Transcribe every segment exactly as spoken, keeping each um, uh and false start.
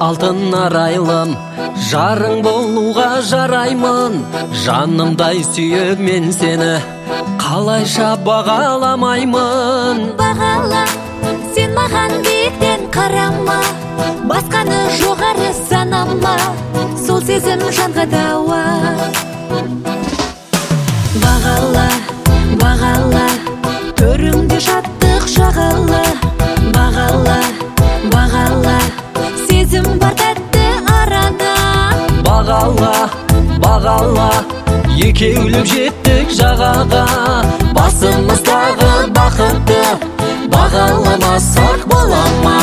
алтын арайлым, жарың болуға жараймын. Жанымдай сүйіп мен сені, қалайша бағаламаймын. Бағала, сен маған биіктен қарама, басқаны жоғары санама, сол сезім жанға дауа. Бағала, бағала, төріңде шаттық жағала. Бағала, бағала, сезім бар тәтті арада. Бағала, бағала, екеулеп жеттік жағаға. Басымыздағы бақытты бағаламасақ бола ма?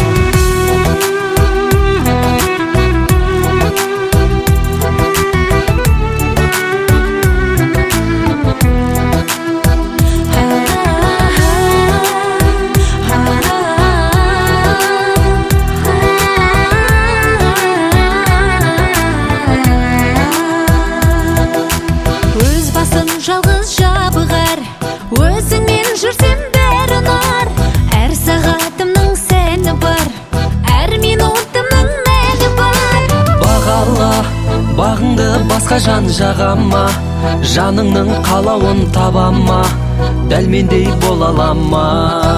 Жалғыз жабығар, өзіңмен жүрсем бәрі ұнар. Әр сағатымның сәні бар, әр минутымның мәні бар. Бағала, бағыңды басқа жан жағама, жаныңның қалауын табама, дәл мендей бола алама.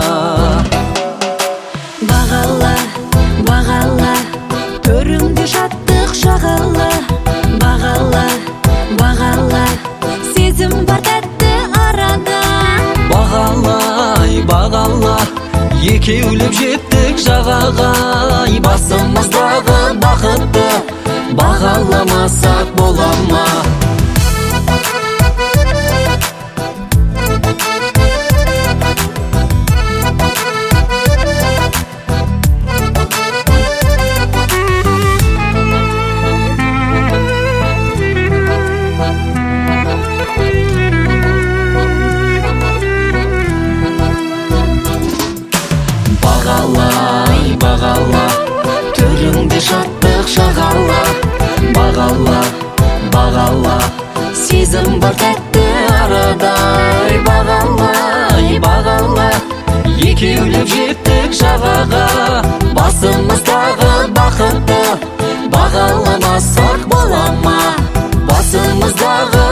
Бағала, бағала, төріңде шаттық жағала. Бағала, бағала, сезім бар тәтті арада. Бағала, бағала, екеулеп жеттік жағаға. Басымыздағы бақытты бағаламасақ бола ма? Бағала, төріңде шаттық жағала. Бағала, бағала, сезім бар тәтті арада. Бағала, бағала, екеулеп жеттік жағаға. Басымыздағы бақытты бағаламасақ бола ма? Басымыздағы